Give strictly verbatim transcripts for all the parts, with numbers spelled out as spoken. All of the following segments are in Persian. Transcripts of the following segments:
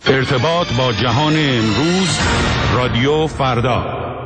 ارتباط با جهان امروز، رادیو فردا.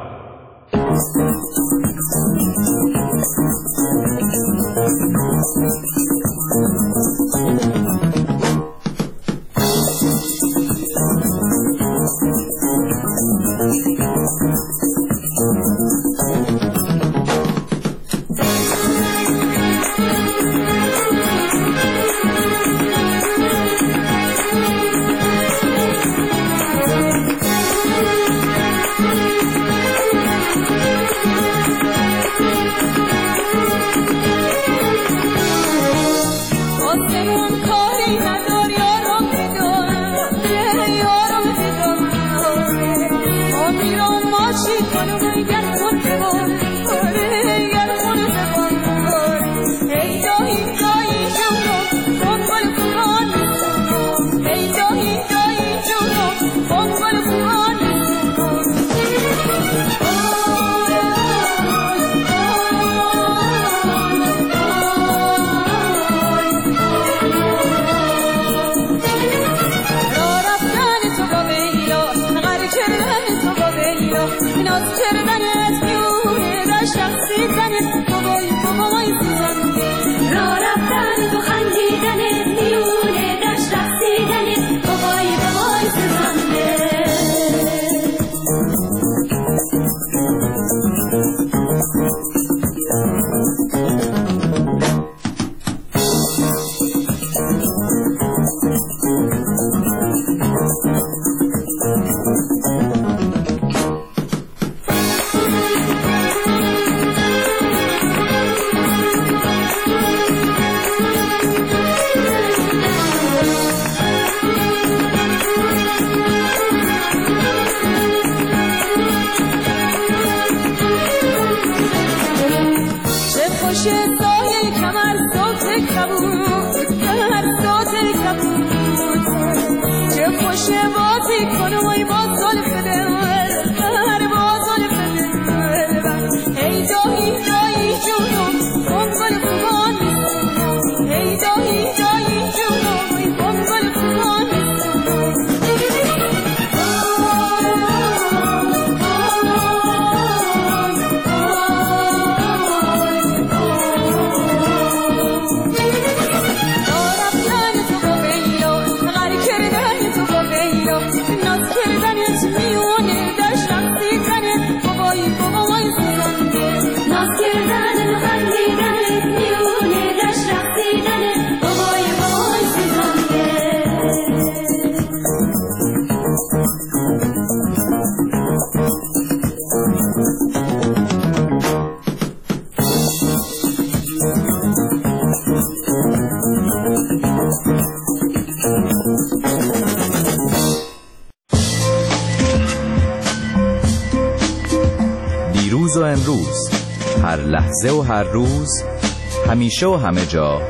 دیروز و امروز، هر لحظه و هر روز، همیشه و همه جا،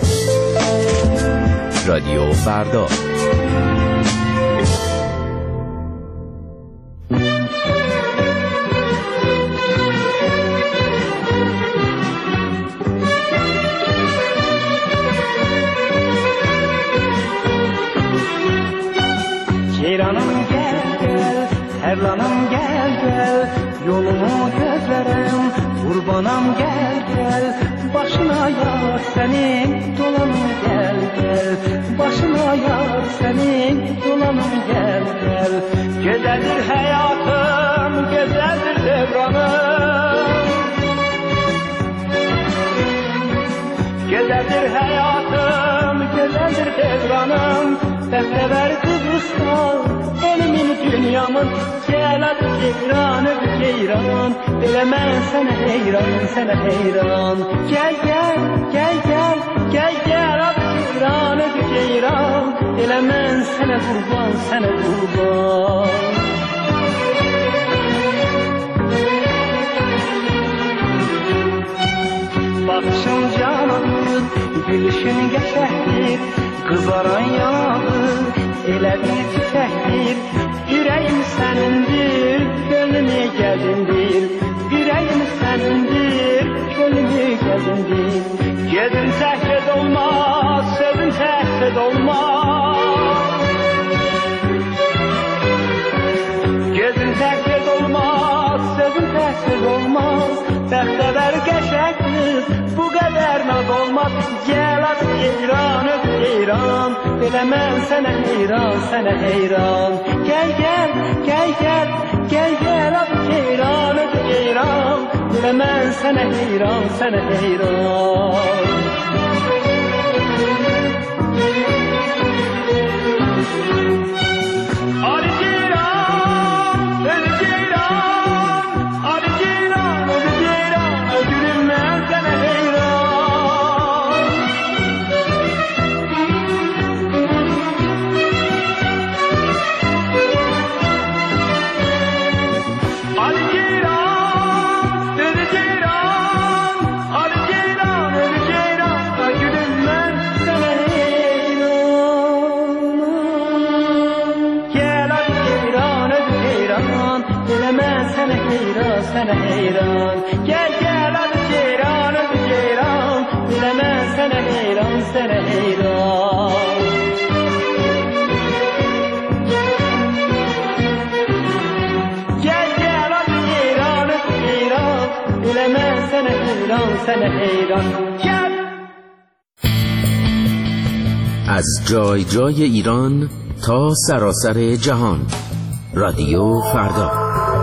رادیو فردا. Ceyranım gel gel, Erlanım gel gel, yolumu gözlerim, kurbanam gel gel, başına yar senin, dolanım gel gel, başına yar senin, dolanım gel gel. Güzeldir hayatım, güzeldir devranım, güzeldir hayatım, güzeldir devranım. Defteler kızıstan, elimin dünyamın, gel adı ceyran, öbü ceyran, bilemem sana heyran, sana heyran. Gel gel, gel gel, gel gel adı ceyran, öbü ceyran, bilemem sana kurban, sana kurban. Bakışın canandır, gülüşün geçerdir, kızaran yanağır, elə bir çiçəkdir. Ürəyim sənindir, gönlümü gəzindir. Ürəyim sənindir, gönlümü gəzindir. Gedimsə ged olmaz, sözümsə söz olmaz. gel at ceyran öp ceyran, bilemem sana heyran sana heyran. Gel gel gel gel gel gel at ceyran öp ceyran, bilemem sana heyran sana heyran. Sana heyran, gel gel hadi ceyran hadi ceyran, bilemem sana heyran sana heyran. Gel gel hadi ceyran hadi ceyran, bilemem sana heyran sana heyran. Gel. از جای جای ایران تا سراسر جهان، رادیو فردا.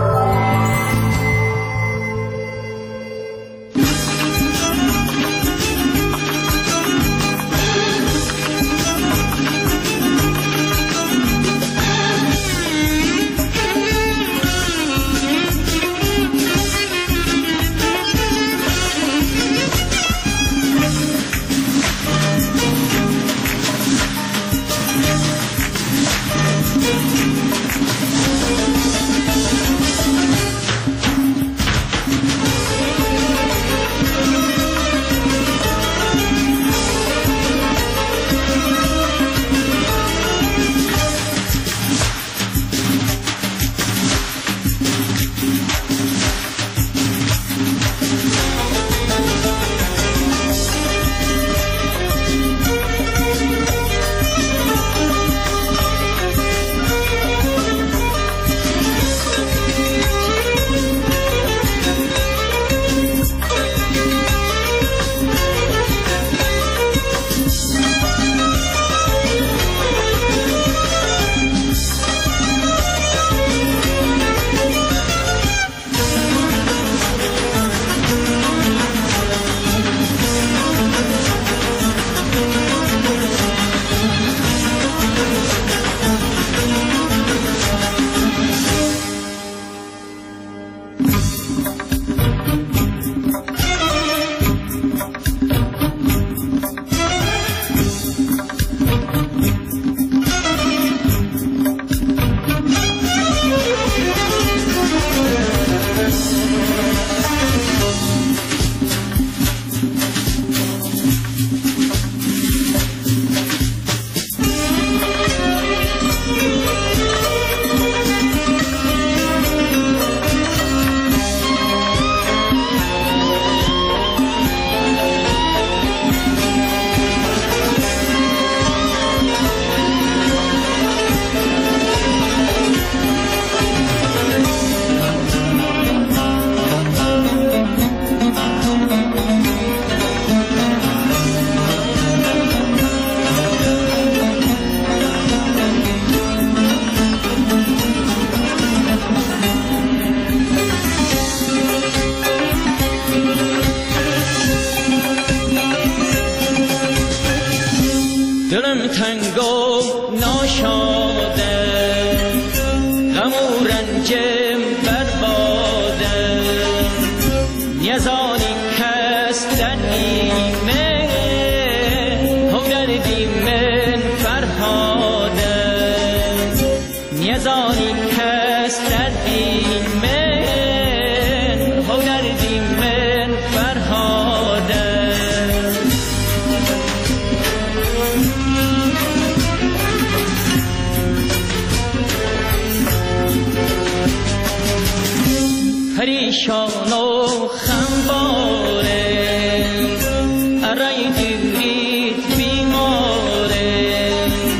پریشان و خمباره ارای دیرید بیماره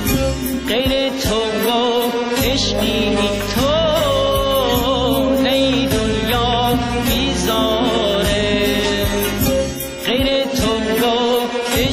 غیر تو و عشقی تو نی دنیا بیزاره غیر تو و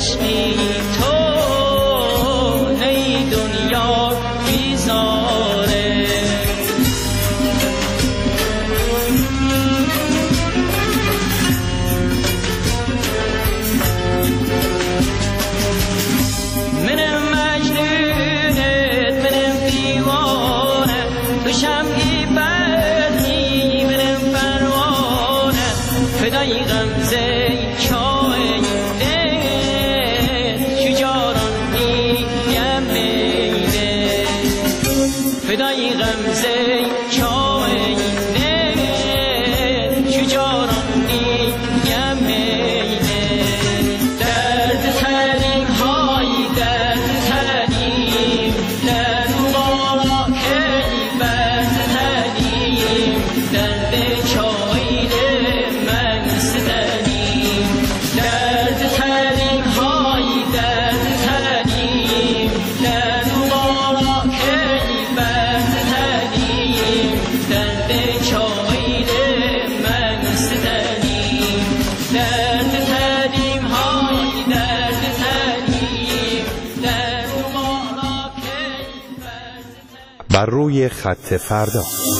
فدای غمزه چاه این دل شجارانی یمینه درد تریم های درد تریم در مبارا کی برد تریم درد چایل من سدنیم درد تریم های درد تریم در مبارا کی برد تریم درد چایل من سدنیم درد تریم های درد تریم در مبارا کی برد بر روی خط فردا.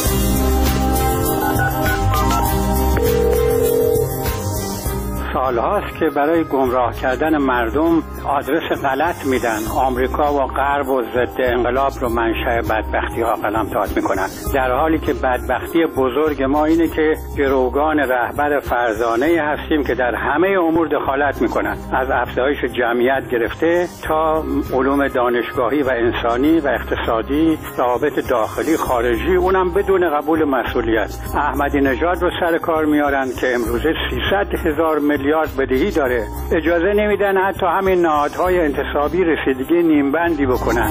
سالهاست که برای گمراه کردن مردم آدرس غلط میدن. آمریکا و غرب و ضد انقلاب رو منشأ بدبختی ها قلمداد میکنن، در حالی که بدبختی بزرگ ما اینه که گروگان رهبر فرزانه هستیم که در همه امور دخالت میکنن، از افزایش جمعیت گرفته تا علوم دانشگاهی و انسانی و اقتصادی، روابط داخلی خارجی، اونم بدون قبول مسئولیت. احمدی نژاد رو سر کار میارن که امروزه سیصد هزار میلیارد بدهی داره، اجازه نمیدن حتی همین نهادهای انتصابی رسیدگی نیمبندی بکنن.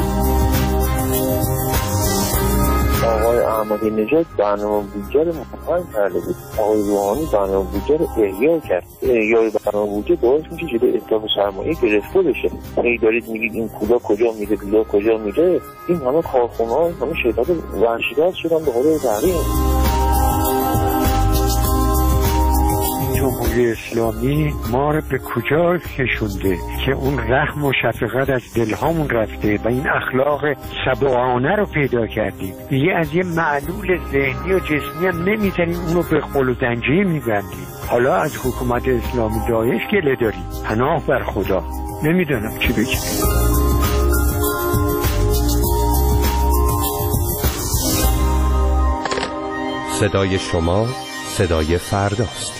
آقای احمدی نژاد برنامه بودجه رو مفهوم کرده بود، آقای روحانی برنامه بودجه رو احیا کرد. احیای برنامه بودجه باعث میشه جلوی اصلاح سرمایه گرفته بشه. هی دارید میگید این پولا کجا میره، پولا کجا میره. این همه کارخونه‌ها، همه شرکت ورشکست شدن به خاطر تحریم. جمهوری اسلامی ما رو به کجا کشونده که اون رحم و شفقت از دلهامون رفته و این اخلاق سبوعانه رو پیدا کردیم. دیگه از یه معلول ذهنی و جسمی هم نمیتونیم اونو به قل و زنجیر میبندیم. حالا از حکومت اسلامی داعش گله داریم. پناه بر خدا. نمیدونم چی بگم. صدای شما صدای فرداست.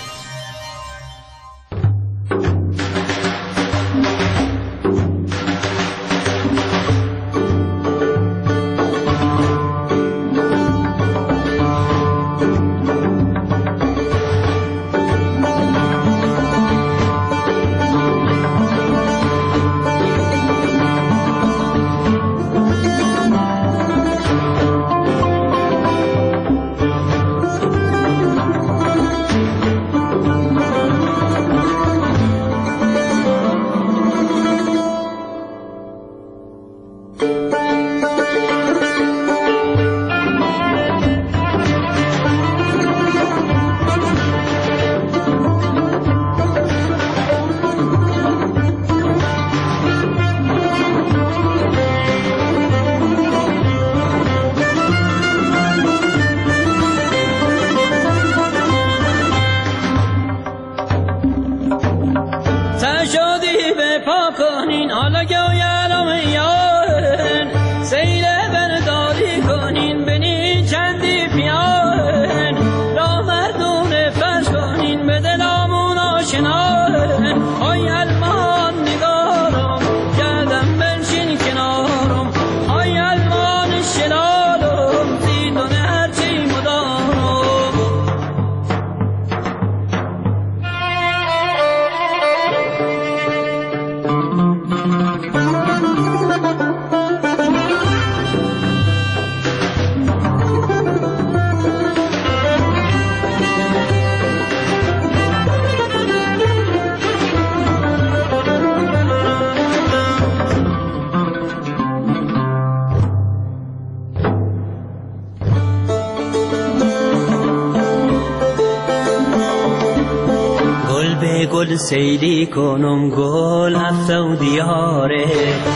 گل سیلی کنم گل هفته و دیاره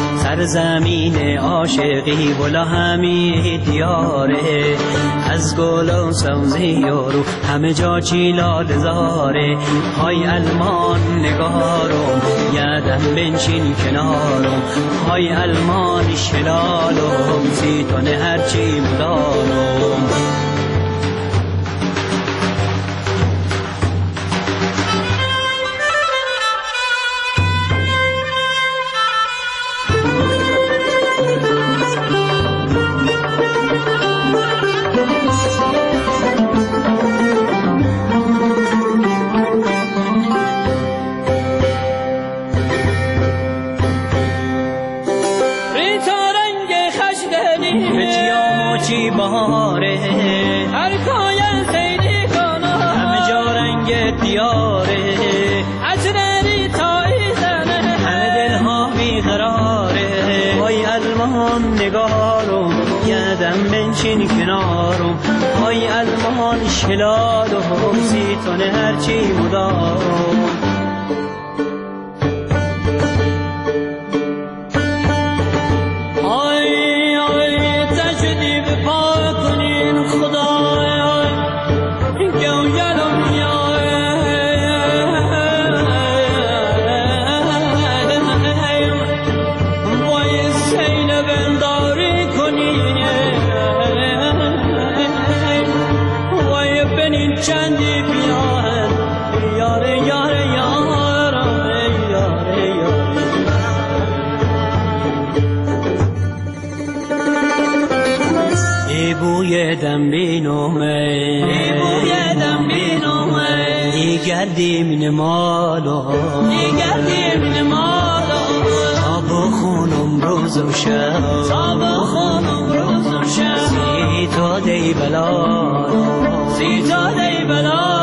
سرزمین عاشقی بلا همی دیاره از گل و سوزی یارو همه جا چی لاله زاره های المان نگارم یادم بنشین کنارم های المان شلالم سیتونه هرچی مدارم هرچی بهاره هر پایان سیری کنم همه جا رنگ دیاره عطری تایی زنه همه دلها بیقراره وای المان نگارم یادم بنشین کنارم وای المان شلالم سیتونه هرچی مدارم دم بینومه بوی دم بینومه دیگردیم نمالو دیگردیم نمالو تا بخونم روز و شب تا بخونم روز و شب سی تا دی بلا سی تا دی بلا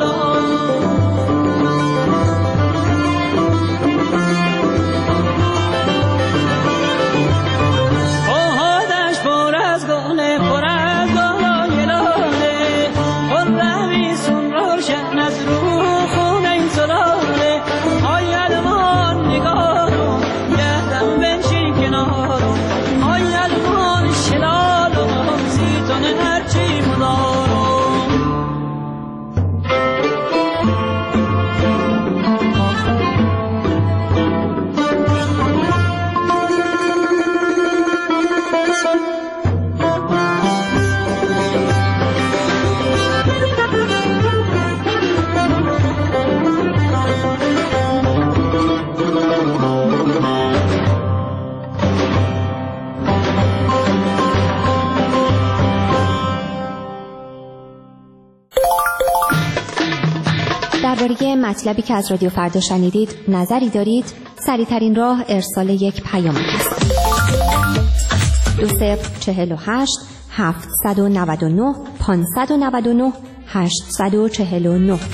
درباره مطلبی که از رادیو فردا شنیدید نظری دارید؟ سریع‌ترین راه ارسال یک پیام است. دو صفر چهل و هشت هفتصد و نود و نه پانصد و نود و نه هشتصد و چهل و نه.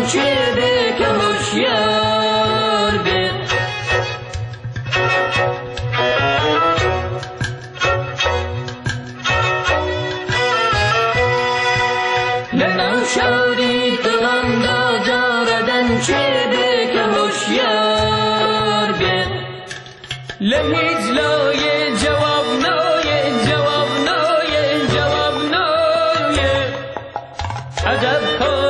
چه به که هوشیار به لنم شوری دلم دا جاردن چه به که هوشیار به لهیج لای جواب نای جواب نای جواب نای عجب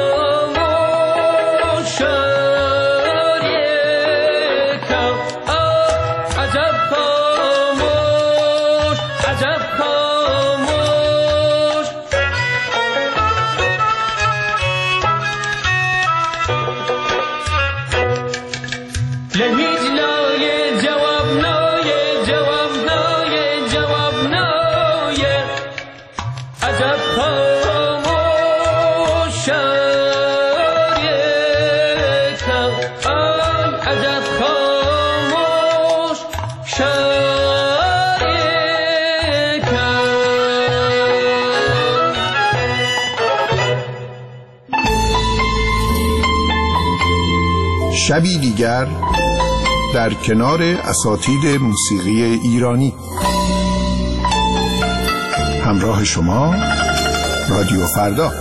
شبی دیگر در کنار اساتید موسیقی ایرانی. همراه شما رادیو فردا.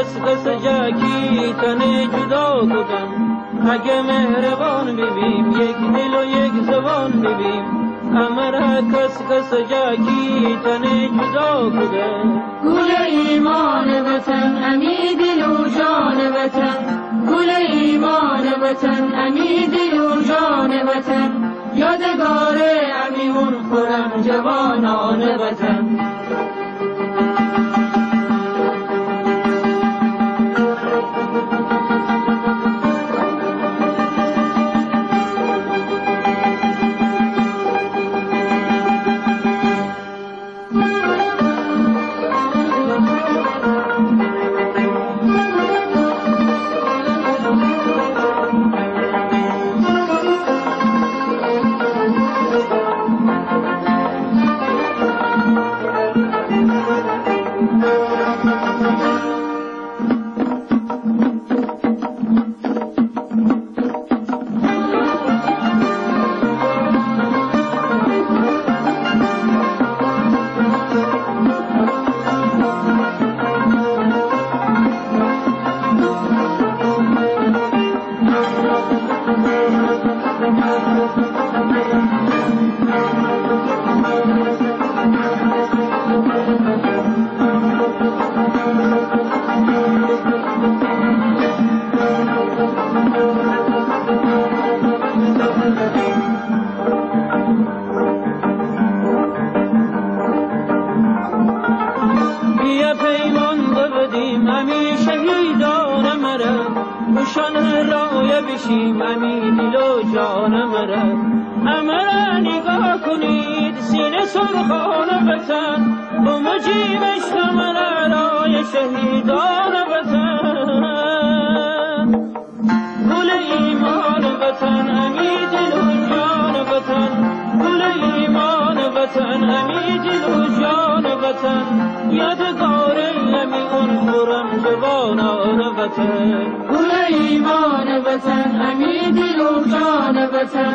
اگه مهربان ببین یک ایمان ببین امر کس کس جاکی تن جدا کده گل ایمان وطن امی دل و جان وطن گل ایمان وطن امی دل و جان وطن یادگار امی اون خورم جوانان وطن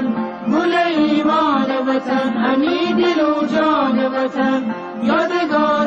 گل ایمان وطن امی دل و جان وطن یادگار